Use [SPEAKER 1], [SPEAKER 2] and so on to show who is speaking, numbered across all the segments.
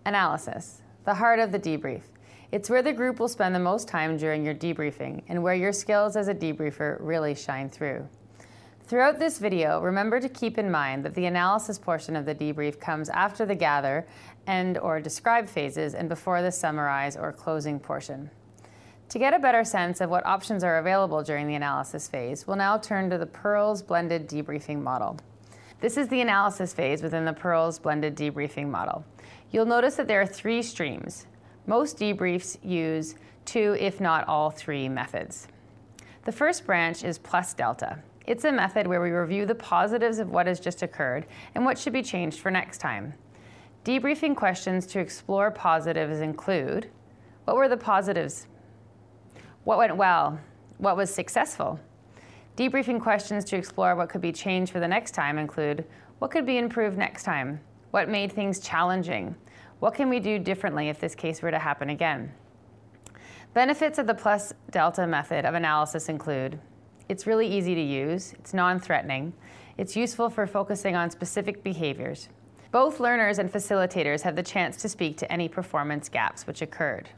[SPEAKER 1] Analysis, the heart of the debrief. It's where the group will spend the most time during your debriefing and where your skills as a debriefer really shine through. Throughout this video, remember to keep in mind that the analysis portion of the debrief comes after the gather and/or describe phases and before the summarize or closing portion. To get a better sense of what options are available during the analysis phase, we'll now turn to the PeARLS blended debriefing model. This is the analysis phase within the PeARLS blended debriefing model. You'll notice that there are 3 streams. Most debriefs use 2, if not all 3 methods. The first branch is plus delta. It's a method where we review the positives of what has just occurred and what should be changed for next time. Debriefing questions to explore positives include: what were the positives? What went well? What was successful? Debriefing questions to explore what could be changed for the next time include: what could be improved next time? What made things challenging? What can we do differently if this case were to happen again? Benefits of the plus delta method of analysis include: it's really easy to use, it's non-threatening, it's useful for focusing on specific behaviors. Both learners and facilitators have the chance to speak to any performance gaps which occurred.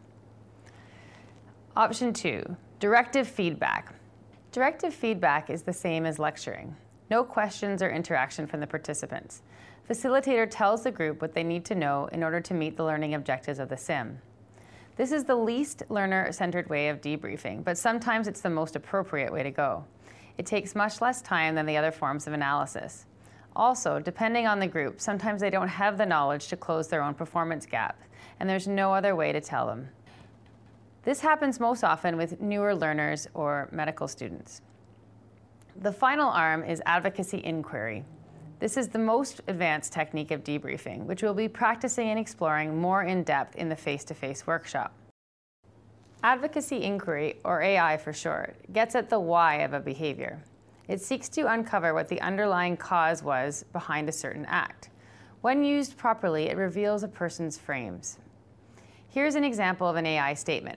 [SPEAKER 1] Option 2, directive feedback. Directive feedback is the same as lecturing. No questions or interaction from the participants. Facilitator tells the group what they need to know in order to meet the learning objectives of the sim. This is the least learner-centered way of debriefing, but sometimes it's the most appropriate way to go. It takes much less time than the other forms of analysis. Also, depending on the group, sometimes they don't have the knowledge to close their own performance gap, and there's no other way to tell them. This happens most often with newer learners or medical students. The final arm is advocacy inquiry. This is the most advanced technique of debriefing, which we'll be practicing and exploring more in depth in the face-to-face workshop. Advocacy inquiry, or AI for short, gets at the why of a behavior. It seeks to uncover what the underlying cause was behind a certain act. When used properly, it reveals a person's frames. Here's an example of an AI statement.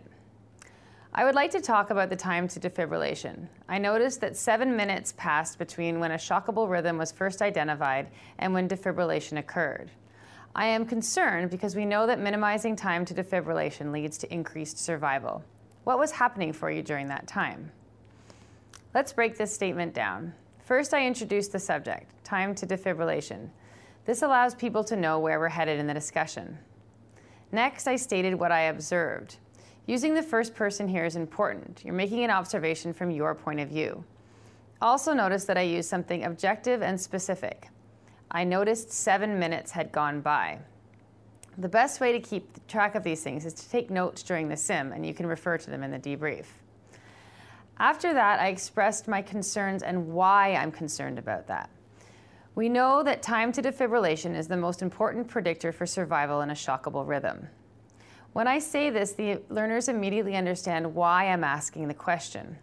[SPEAKER 1] I would like to talk about the time to defibrillation. I noticed that 7 minutes passed between when a shockable rhythm was first identified and when defibrillation occurred. I am concerned because we know that minimizing time to defibrillation leads to increased survival. What was happening for you during that time? Let's break this statement down. First, I introduced the subject, time to defibrillation. This allows people to know where we're headed in the discussion. Next, I stated what I observed. Using the first person here is important. You're making an observation from your point of view. Also notice that I used something objective and specific. I noticed 7 minutes had gone by. The best way to keep track of these things is to take notes during the sim, and you can refer to them in the debrief. After that, I expressed my concerns and why I'm concerned about that. We know that time to defibrillation is the most important predictor for survival in a shockable rhythm. When I say this, the learners immediately understand why I'm asking the question.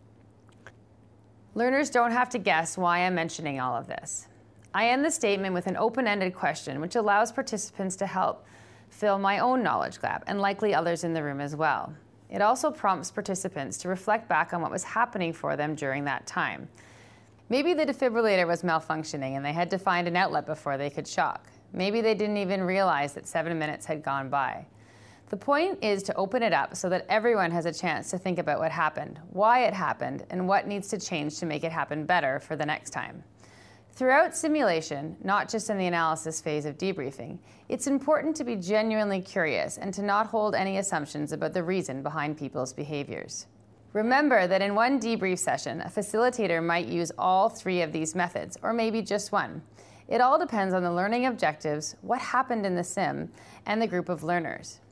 [SPEAKER 1] Learners don't have to guess why I'm mentioning all of this. I end the statement with an open-ended question, which allows participants to help fill my own knowledge gap, and likely others in the room as well. It also prompts participants to reflect back on what was happening for them during that time. Maybe the defibrillator was malfunctioning and they had to find an outlet before they could shock. Maybe they didn't even realize that 7 minutes had gone by. The point is to open it up so that everyone has a chance to think about what happened, why it happened, and what needs to change to make it happen better for the next time. Throughout simulation, not just in the analysis phase of debriefing, it's important to be genuinely curious and to not hold any assumptions about the reason behind people's behaviors. Remember that in one debrief session, a facilitator might use all 3 of these methods, or maybe just one. It all depends on the learning objectives, what happened in the sim, and the group of learners.